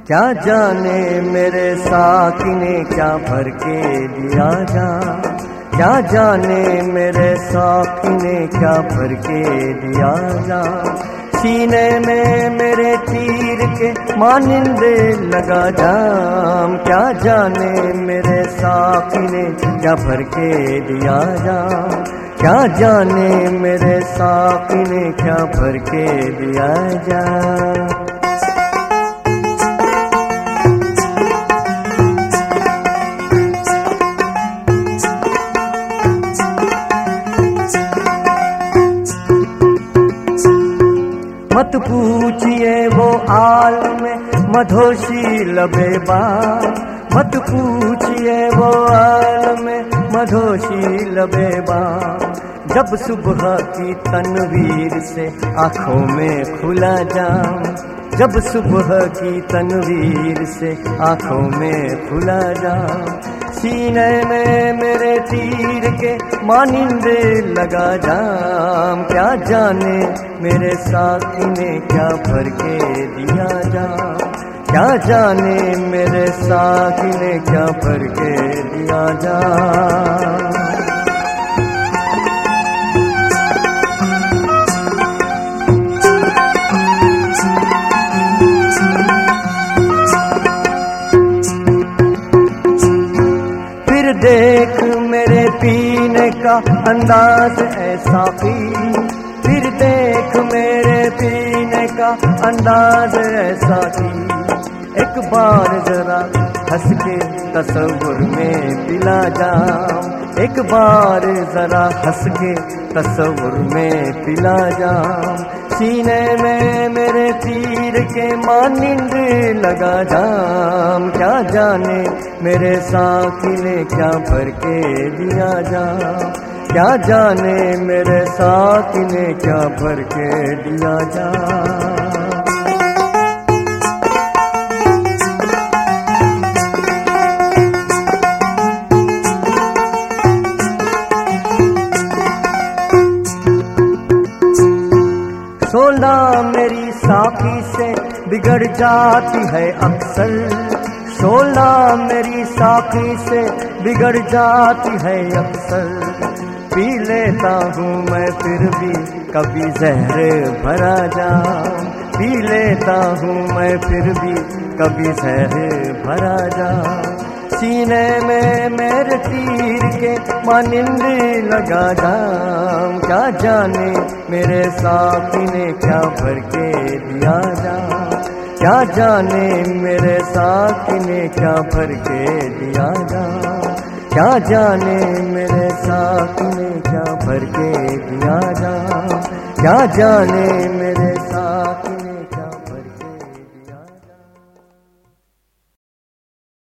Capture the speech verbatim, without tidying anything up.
क्या जाने मेरे साकी ने क्या भर के दिया जा, क्या जाने मेरे साकी ने क्या भर के दिया जा। सीने में मेरे तीर के मानिंदे लगा जाम, क्या जाने मेरे साकी ने क्या भर के दिया जा, क्या जाने मेरे साकी ने क्या भर के दिया जा। मत पूछिए वो आलम मधोशी लबेबा, मत पूछिए वो आलम मधोशी लबेबा। जब सुबह की तनवीर से आँखों में खुला जाम, जब सुबह की तनवीर से आँखों में खुला जाम। सीने में मेरे तीर के मानिंदे लगा जाम, क्या जाने मेरे साकी ने क्या भर के दिया जाम, क्या जाने मेरे साकी ने क्या भर के दिया जाम। देख मेरे पीने का अंदाज ऐसा की, फिर देख मेरे पीने का अंदाज ऐसा की। एक बार जरा हंस के तस्वुर में पिला जाम, एक बार जरा हंस के तस्वुर में पिला जाम। सीने में मेरे तीर के मानिंद लगा जाम, क्या जाने मेरे साकी ने क्या भर के दिया जाम, क्या जाने मेरे साकी ने क्या भर के दिया जाम। सोना मेरी साकी से बिगड़ जाती है अक्सर, शोला मेरी साकी से बिगड़ जाती है अक्सर। पी लेता हूँ मैं फिर भी कभी जहर भरा जाम, पी लेता हूँ मैं फिर भी कभी जहर भरा जाम। सीने में मेरे तीर के मानिंद लगा जाम, क्या जाने मेरे साकी ने क्या भर के दिया जाम, क्या जाने मेरे साकी ने क्या भर के दिया जाम, क्या जाने मेरे साकी ने क्या भर के दिया जाम, क्या जाने मेरे